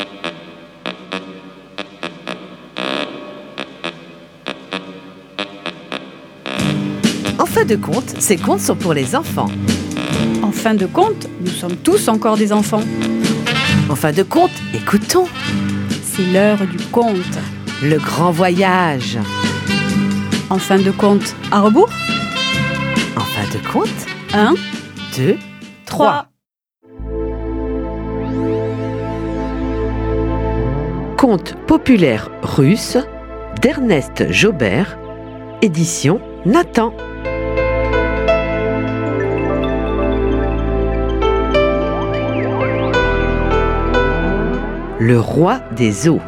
En fin de compte, ces contes sont pour les enfants. En fin de compte, nous sommes tous encore des enfants. En fin de compte, écoutons. C'est l'heure du conte. Le grand voyage. En fin de compte, à rebours. En fin de compte, 1, 2, 3. Conte populaire russe d'Ernest Jobert, édition Nathan. Le roi des eaux.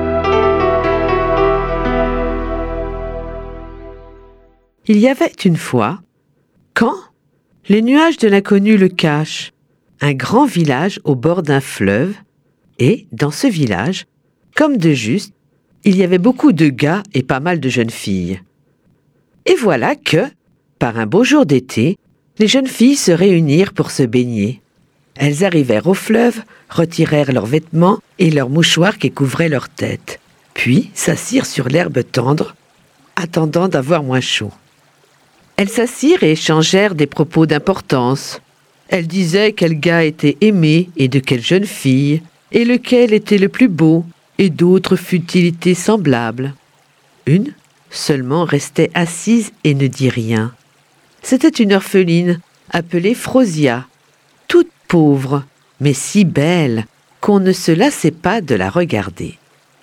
Il y avait une fois, quand les nuages de l'inconnu le cachent, un grand village au bord d'un fleuve, et dans ce village, comme de juste, il y avait beaucoup de gars et pas mal de jeunes filles. Et voilà que, par un beau jour d'été, les jeunes filles se réunirent pour se baigner. Elles arrivèrent au fleuve, retirèrent leurs vêtements et leurs mouchoirs qui couvraient leur tête, puis s'assirent sur l'herbe tendre, attendant d'avoir moins chaud. Elles s'assirent et échangèrent des propos d'importance. Elles disaient quel gars était aimé et de quelle jeune fille, et lequel était le plus beau, et d'autres futilités semblables. Une seulement restait assise et ne dit rien. C'était une orpheline appelée Frosia, toute pauvre, mais si belle qu'on ne se lassait pas de la regarder.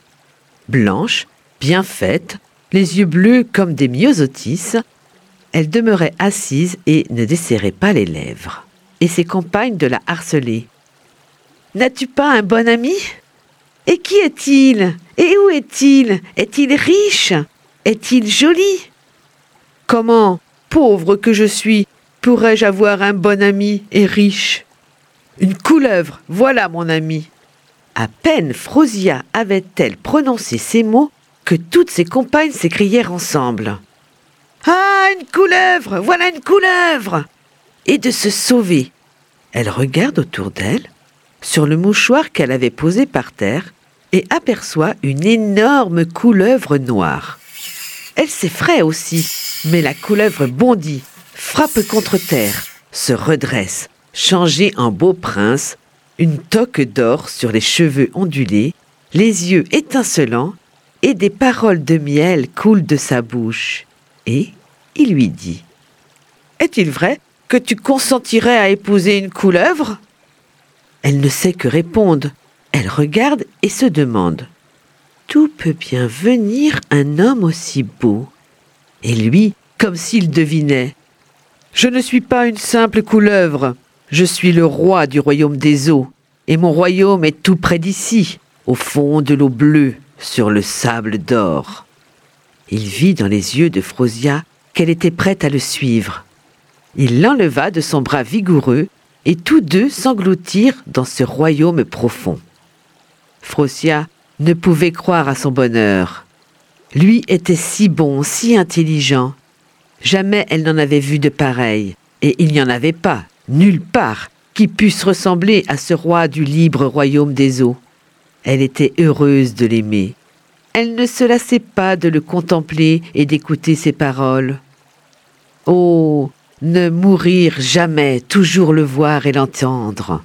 Blanche, bien faite, les yeux bleus comme des myosotis, elle demeurait assise et ne desserrait pas les lèvres. Et ses compagnes de la harcelaient. « N'as-tu pas un bon ami ? Et qui est-il ? Et où est-il ? Est-il riche ? Est-il joli ? Comment, pauvre que je suis, pourrais-je avoir un bon ami et riche ? Une couleuvre, voilà mon ami !» À peine Frosia avait-elle prononcé ces mots que toutes ses compagnes s'écrièrent ensemble. « Ah, une couleuvre, voilà une couleuvre !» Et de se sauver. Elle regarde autour d'elle, sur le mouchoir qu'elle avait posé par terre, et aperçoit une énorme couleuvre noire. Elle s'effraie aussi, mais la couleuvre bondit, frappe contre terre, se redresse, changée en beau prince, une toque d'or sur les cheveux ondulés, les yeux étincelants, et des paroles de miel coulent de sa bouche. Et il lui dit : « Est-il vrai que tu consentirais à épouser une couleuvre ?» Elle ne sait que répondre. Elle regarde et se demande : « D'où peut bien venir un homme aussi beau ?» Et lui, comme s'il devinait : « Je ne suis pas une simple couleuvre. Je suis le roi du royaume des eaux, et mon royaume est tout près d'ici, au fond de l'eau bleue, sur le sable d'or. » Il vit dans les yeux de Frosia qu'elle était prête à le suivre. Il l'enleva de son bras vigoureux, et tous deux s'engloutirent dans ce royaume profond. Frosia ne pouvait croire à son bonheur. Lui était si bon, si intelligent. Jamais elle n'en avait vu de pareil, et il n'y en avait pas, nulle part, qui puisse ressembler à ce roi du libre royaume des eaux. Elle était heureuse de l'aimer. Elle ne se lassait pas de le contempler et d'écouter ses paroles. Oh, ne mourir jamais, toujours le voir et l'entendre.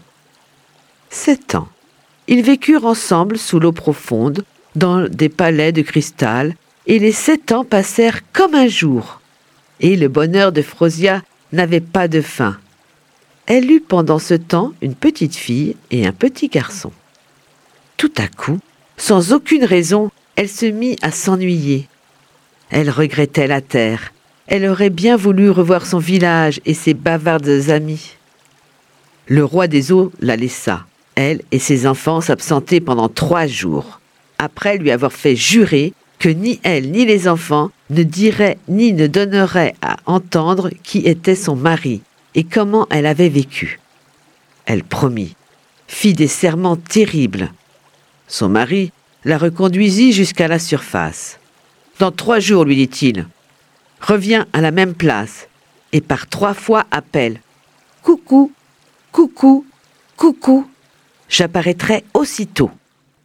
7 ans. Ils vécurent ensemble sous l'eau profonde, dans des palais de cristal, et les 7 ans passèrent comme un jour. Et le bonheur de Frosia n'avait pas de fin. Elle eut pendant ce temps une petite fille et un petit garçon. Tout à coup, sans aucune raison, elle se mit à s'ennuyer. Elle regrettait la terre. Elle aurait bien voulu revoir son village et ses bavardes amies. Le roi des eaux la laissa. Elle et ses enfants s'absentaient pendant 3 jours, après lui avoir fait jurer que ni elle ni les enfants ne diraient ni ne donneraient à entendre qui était son mari et comment elle avait vécu. Elle promit, fit des serments terribles. Son mari la reconduisit jusqu'à la surface. « Dans 3 jours, lui dit-il, reviens à la même place et par 3 fois appelle « Coucou, coucou, coucou ». J'apparaîtrai aussitôt.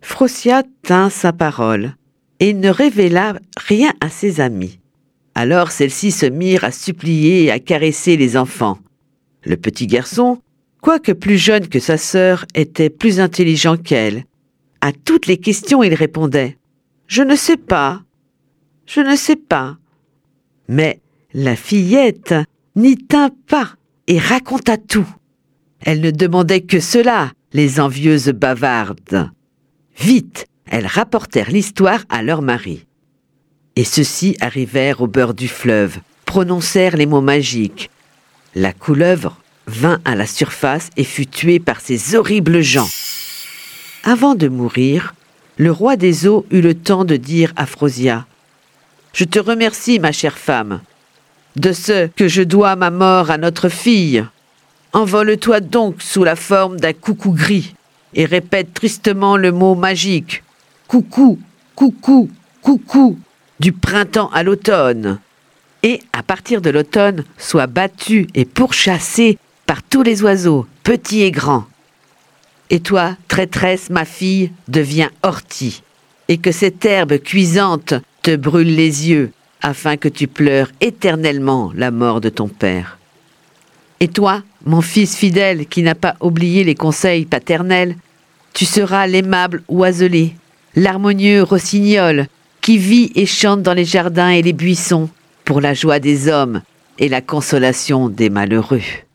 Frosia tint sa parole et ne révéla rien à ses amies. Alors celles-ci se mirent à supplier et à caresser les enfants. Le petit garçon, quoique plus jeune que sa sœur, était plus intelligent qu'elle. À toutes les questions, il répondait « Je ne sais pas, je ne sais pas ». Mais la fillette n'y tint pas et raconta tout. Elle ne demandait que cela, les envieuses bavardes. Vite, elles rapportèrent l'histoire à leur mari. Et ceux-ci arrivèrent au bord du fleuve, prononcèrent les mots magiques. La couleuvre vint à la surface et fut tuée par ces horribles gens. Avant de mourir, le roi des eaux eut le temps de dire à Frosia « Je te remercie, ma chère femme, de ce que je dois ma mort à notre fille. Envole-toi donc sous la forme d'un coucou gris et répète tristement le mot magique « Coucou, coucou, coucou » du printemps à l'automne. Et à partir de l'automne, sois battue et pourchassée par tous les oiseaux, petits et grands. Et toi, traîtresse, ma fille, deviens ortie, et que cette herbe cuisante te brûle les yeux, afin que tu pleures éternellement la mort de ton père. Et toi, mon fils fidèle qui n'a pas oublié les conseils paternels, tu seras l'aimable oiselé, l'harmonieux rossignol, qui vit et chante dans les jardins et les buissons, pour la joie des hommes et la consolation des malheureux.